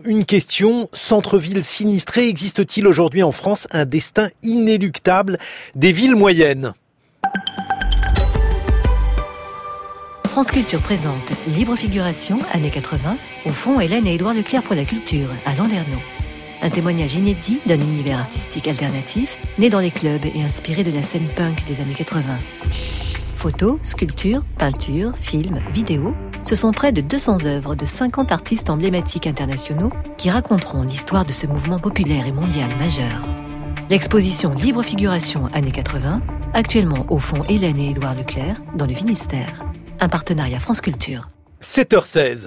une question. Centre-ville sinistré, existe-t-il aujourd'hui en France un destin inéluctable des villes moyennes ? France Culture présente Libre Figuration, années 80, au fond Hélène et Édouard Leclerc pour la culture, à Landerneau. Un témoignage inédit d'un univers artistique alternatif, né dans les clubs et inspiré de la scène punk des années 80. Photos, sculptures, peintures, films, vidéos, ce sont près de 200 œuvres de 50 artistes emblématiques internationaux qui raconteront l'histoire de ce mouvement populaire et mondial majeur. L'exposition Libre Figuration, années 80, actuellement au fond Hélène et Édouard Leclerc, dans le Finistère. Un partenariat France Culture. 7h16.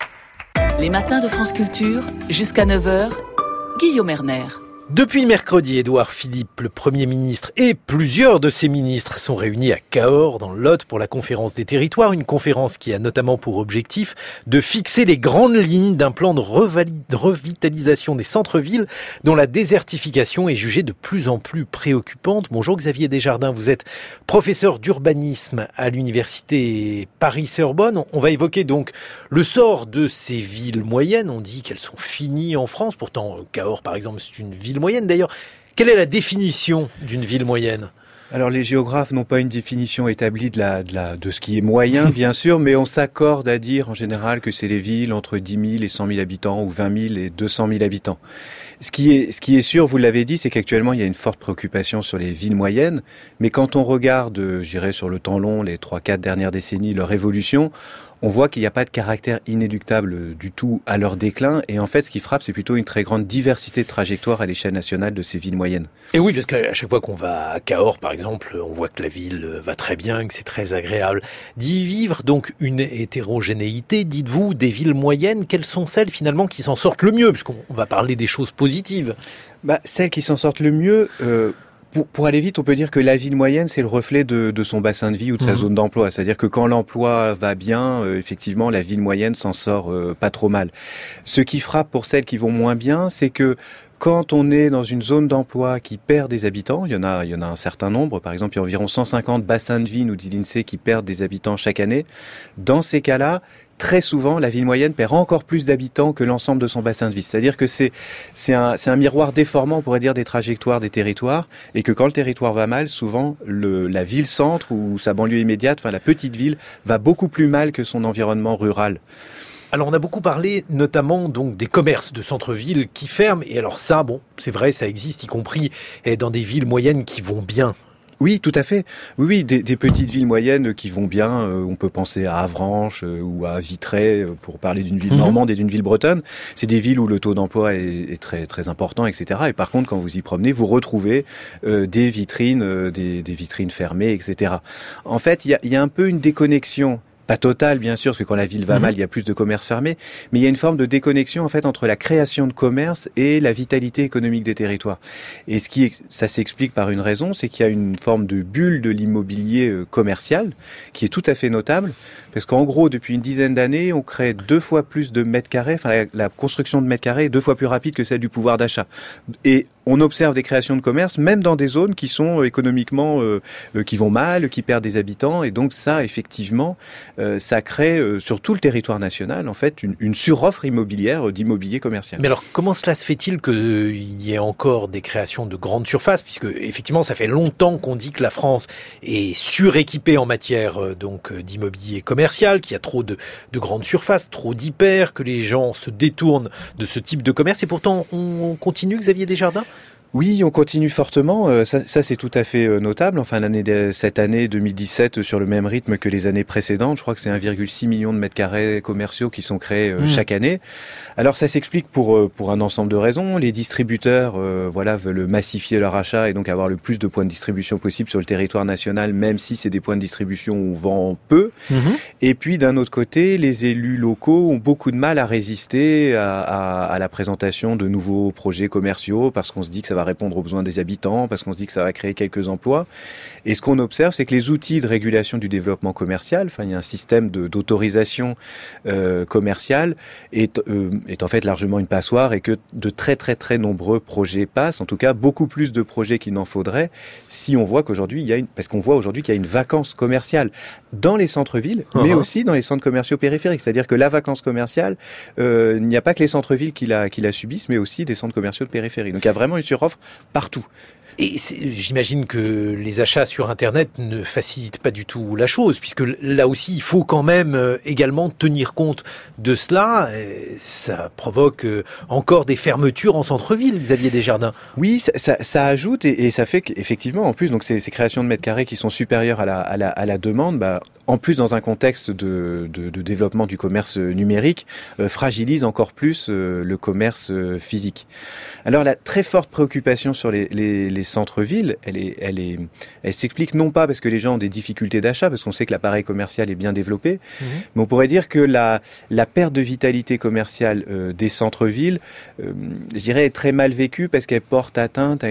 Les matins de France Culture, jusqu'à 9h, Guillaume Erner. Depuis mercredi, Édouard Philippe, le Premier ministre, et plusieurs de ses ministres sont réunis à Cahors, dans le Lot, pour la conférence des territoires. Une conférence qui a notamment pour objectif de fixer les grandes lignes d'un plan de revitalisation des centres-villes dont la désertification est jugée de plus en plus préoccupante. Bonjour Xavier Desjardins, vous êtes professeur d'urbanisme à l'université Paris-Sorbonne. On va évoquer donc le sort de ces villes moyennes. On dit qu'elles sont finies en France. Pourtant, Cahors, par exemple, c'est une ville moyenne. D'ailleurs, quelle est la définition d'une ville moyenne ? Alors les géographes n'ont pas une définition établie de ce qui est moyen, bien sûr, mais on s'accorde à dire en général que c'est les villes entre 10 000 et 100 000 habitants ou 20 000 et 200 000 habitants. Ce qui est sûr, vous l'avez dit, c'est qu'actuellement il y a une forte préoccupation sur les villes moyennes, mais quand on regarde, je dirais sur le temps long, les 3-4 dernières décennies, leur évolution, on voit qu'il n'y a pas de caractère inéluctable du tout à leur déclin. Et en fait, ce qui frappe, c'est plutôt une très grande diversité de trajectoires à l'échelle nationale de ces villes moyennes. Et oui, parce qu'à chaque fois qu'on va à Cahors, par exemple, on voit que la ville va très bien, que c'est très agréable d'y vivre. Donc, une hétérogénéité, dites-vous, des villes moyennes. Quelles sont celles, finalement, qui s'en sortent le mieux ? Puisqu'on va parler des choses positives. Celles qui s'en sortent le mieux... Pour aller vite, on peut dire que la ville moyenne, c'est le reflet de son bassin de vie ou de sa zone d'emploi. C'est-à-dire que quand l'emploi va bien, effectivement, la ville moyenne s'en sort pas trop mal. Ce qui frappe pour celles qui vont moins bien, c'est que quand on est dans une zone d'emploi qui perd des habitants, il y en a un certain nombre, par exemple, il y a environ 150 bassins de vie, nous dit l'INSEE, qui perdent des habitants chaque année. Dans ces cas-là, très souvent, la ville moyenne perd encore plus d'habitants que l'ensemble de son bassin de vie. C'est-à-dire que c'est un miroir déformant, on pourrait dire, des trajectoires des territoires, et que quand le territoire va mal, souvent, la ville-centre ou sa banlieue immédiate, enfin la petite ville, va beaucoup plus mal que son environnement rural. Alors on a beaucoup parlé notamment donc des commerces de centre-ville qui ferment, et alors ça, bon, c'est vrai, ça existe, y compris dans des villes moyennes qui vont bien. Oui, tout à fait. Oui, des petites villes moyennes qui vont bien. On peut penser à Avranches ou à Vitré pour parler d'une ville normande et d'une ville bretonne. C'est des villes où le taux d'emploi est très très important, etc. Et par contre, quand vous y promenez, vous retrouvez des vitrines, des vitrines fermées, etc. En fait, il y a un peu une déconnexion. Pas totale, bien sûr, parce que quand la ville va mal, il y a plus de commerces fermés. Mais il y a une forme de déconnexion, en fait, entre la création de commerce et la vitalité économique des territoires. Et ça s'explique par une raison, c'est qu'il y a une forme de bulle de l'immobilier commercial qui est tout à fait notable. Parce qu'en gros, depuis une dizaine d'années, on crée 2 fois plus de mètres carrés. Enfin, la construction de mètres carrés est 2 fois plus rapide que celle du pouvoir d'achat. Et on observe des créations de commerce, même dans des zones qui sont économiquement, qui vont mal, qui perdent des habitants. Et donc ça, effectivement, ça crée sur tout le territoire national, en fait, une suroffre immobilière d'immobilier commercial. Mais alors, comment cela se fait-il qu'il y ait encore des créations de grandes surfaces ? Puisque, effectivement, ça fait longtemps qu'on dit que la France est suréquipée en matière d'immobilier commercial, qu'il y a trop de grandes surfaces, trop d'hyper, que les gens se détournent de ce type de commerce. Et pourtant, on continue, Xavier Desjardins ? Oui, on continue fortement. Ça c'est tout à fait notable. Enfin, cette année 2017, sur le même rythme que les années précédentes, je crois que c'est 1,6 million de mètres carrés commerciaux qui sont créés chaque année. Alors, ça s'explique pour un ensemble de raisons. Les distributeurs, veulent massifier leur achat et donc avoir le plus de points de distribution possible sur le territoire national, même si c'est des points de distribution où on vend peu. Et puis, d'un autre côté, les élus locaux ont beaucoup de mal à résister à la présentation de nouveaux projets commerciaux parce qu'on se dit que ça va répondre aux besoins des habitants, parce qu'on se dit que ça va créer quelques emplois. Et ce qu'on observe, c'est que les outils de régulation du développement commercial, enfin il y a un système d'autorisation commerciale, est en fait largement une passoire, et que de très très très nombreux projets passent, en tout cas beaucoup plus de projets qu'il n'en faudrait, si on voit qu'aujourd'hui parce qu'on voit aujourd'hui qu'il y a une vacance commerciale dans les centres-villes, mais aussi dans les centres commerciaux périphériques. C'est-à-dire que la vacance commerciale, il n'y a pas que les centres-villes qui la subissent, mais aussi des centres commerciaux de périphérie. Donc il y a vraiment une suroffre partout. Et j'imagine que les achats sur Internet ne facilitent pas du tout la chose, puisque là aussi, il faut quand même également tenir compte de cela. Ça provoque encore des fermetures en centre-ville, Xavier Desjardins. Oui, ça ajoute, et ça fait qu'effectivement, en plus, donc ces créations de mètres carrés qui sont supérieures à la demande, en plus dans un contexte de développement du commerce numérique, fragilise encore plus le commerce physique. Alors la très forte préoccupation sur les centres-villes, elle s'explique non pas parce que les gens ont des difficultés d'achat, parce qu'on sait que l'appareil commercial est bien développé, mais on pourrait dire que la perte de vitalité commerciale des centres-villes, je dirais, est très mal vécue parce qu'elle porte atteinte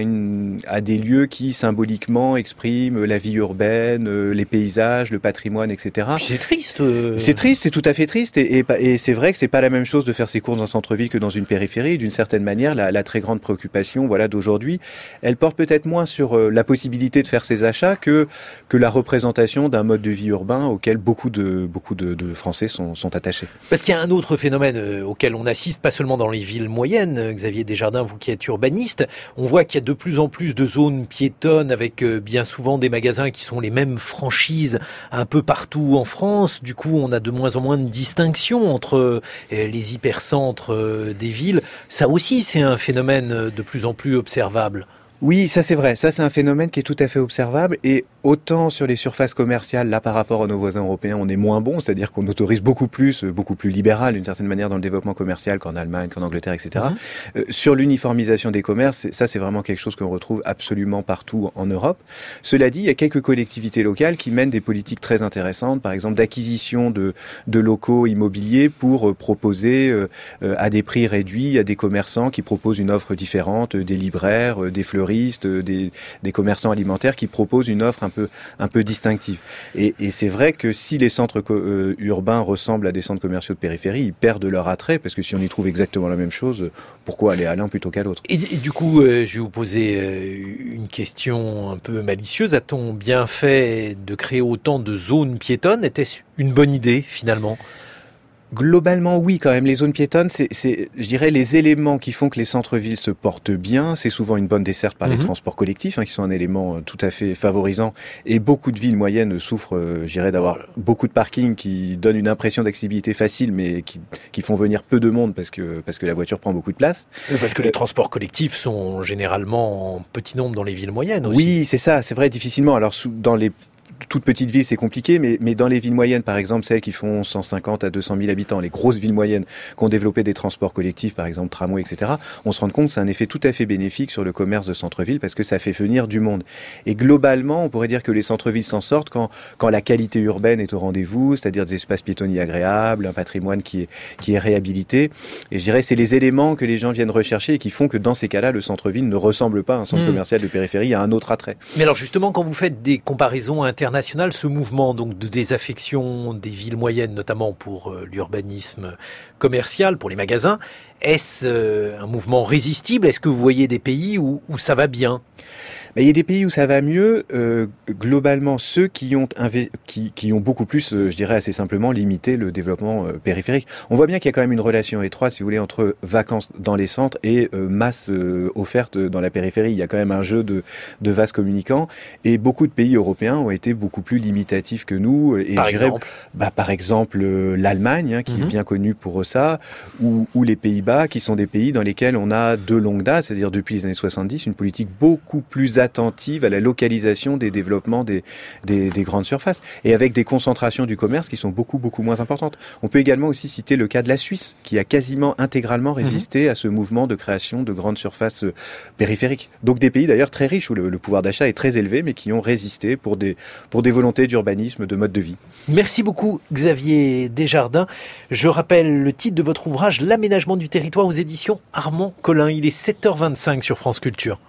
à des lieux qui symboliquement expriment la vie urbaine, les paysages, le patrimoine, etc. C'est triste. C'est triste, c'est tout à fait triste, et c'est vrai que c'est pas la même chose de faire ses courses dans un centre-ville que dans une périphérie. D'une certaine manière, la très grande préoccupation, d'aujourd'hui, elle porte peut-être moins sur la possibilité de faire ses achats que la représentation d'un mode de vie urbain auquel beaucoup de Français sont attachés. Parce qu'il y a un autre phénomène auquel on assiste, pas seulement dans les villes moyennes, Xavier Desjardins, vous qui êtes urbaniste, on voit qu'il y a de plus en plus de zones piétonnes avec bien souvent des magasins qui sont les mêmes franchises un peu partout en France. Du coup, on a de moins en moins de distinction entre les hypercentres des villes. Ça aussi, c'est un phénomène de plus en plus observable. Oui, ça c'est vrai. Ça c'est un phénomène qui est tout à fait observable, et autant sur les surfaces commerciales, là par rapport à nos voisins européens, on est moins bon, c'est-à-dire qu'on autorise beaucoup plus libéral d'une certaine manière dans le développement commercial qu'en Allemagne, qu'en Angleterre, etc. Sur l'uniformisation des commerces, ça c'est vraiment quelque chose qu'on retrouve absolument partout en Europe. Cela dit, il y a quelques collectivités locales qui mènent des politiques très intéressantes, par exemple d'acquisition de locaux immobiliers pour proposer à des prix réduits à des commerçants qui proposent une offre différente, des libraires, des fleuristes, des commerçants alimentaires qui proposent une offre un peu distinctive. Et c'est vrai que si les centres urbains ressemblent à des centres commerciaux de périphérie, ils perdent leur attrait, parce que si on y trouve exactement la même chose, pourquoi aller à l'un plutôt qu'à l'autre ? Et du coup, je vais vous poser une question un peu malicieuse. A-t-on bien fait de créer autant de zones piétonnes ? Était-ce une bonne idée, finalement ? Globalement, oui, quand même. Les zones piétonnes, c'est, je dirais, les éléments qui font que les centres-villes se portent bien. C'est souvent une bonne desserte par les transports collectifs, qui sont un élément tout à fait favorisant. Et beaucoup de villes moyennes souffrent, je dirais, d'avoir beaucoup de parkings qui donnent une impression d'accessibilité facile, mais qui font venir peu de monde parce que la voiture prend beaucoup de place. Parce que les transports collectifs sont généralement en petit nombre dans les villes moyennes aussi. Oui, c'est ça. C'est vrai, difficilement. Alors, dans les toutes petites villes, c'est compliqué, mais dans les villes moyennes, par exemple, celles qui font 150 à 200 000 habitants, les grosses villes moyennes qui ont développé des transports collectifs, par exemple tramway, etc., on se rend compte que c'est un effet tout à fait bénéfique sur le commerce de centre-ville parce que ça fait venir du monde. Et globalement, on pourrait dire que les centres-villes s'en sortent quand la qualité urbaine est au rendez-vous, c'est-à-dire des espaces piétonniers agréables, un patrimoine qui est réhabilité. Et je dirais, c'est les éléments que les gens viennent rechercher et qui font que dans ces cas-là, le centre-ville ne ressemble pas à un centre commercial de périphérie, à un autre attrait. Mais alors justement, quand vous faites des comparaisons internationales, ce mouvement donc de désaffection des villes moyennes, notamment pour l'urbanisme commercial, pour les magasins, est-ce un mouvement résistible ? Est-ce que vous voyez des pays où ça va bien ? Il y a des pays où ça va mieux. Globalement, ceux qui ont beaucoup plus, je dirais assez simplement, limité le développement périphérique. On voit bien qu'il y a quand même une relation étroite, si vous voulez, entre vacances dans les centres et masse offerte dans la périphérie. Il y a quand même un jeu de vases communicants. Et beaucoup de pays européens ont été beaucoup plus limitatifs que nous. Et par exemple, l'Allemagne, qui est bien connue pour ça, ou les Pays-Bas, qui sont des pays dans lesquels on a de longue date, c'est-à-dire depuis les années 70, une politique beaucoup plus attentive à la localisation des développements des grandes surfaces et avec des concentrations du commerce qui sont beaucoup moins importantes. On peut également aussi citer le cas de la Suisse qui a quasiment intégralement résisté à ce mouvement de création de grandes surfaces périphériques. Donc des pays d'ailleurs très riches où le pouvoir d'achat est très élevé mais qui ont résisté pour des volontés d'urbanisme, de mode de vie. Merci beaucoup Xavier Desjardins. Je rappelle le titre de votre ouvrage, L'aménagement du territoire aux éditions Armand Collin. Il est 7h25 sur France Culture.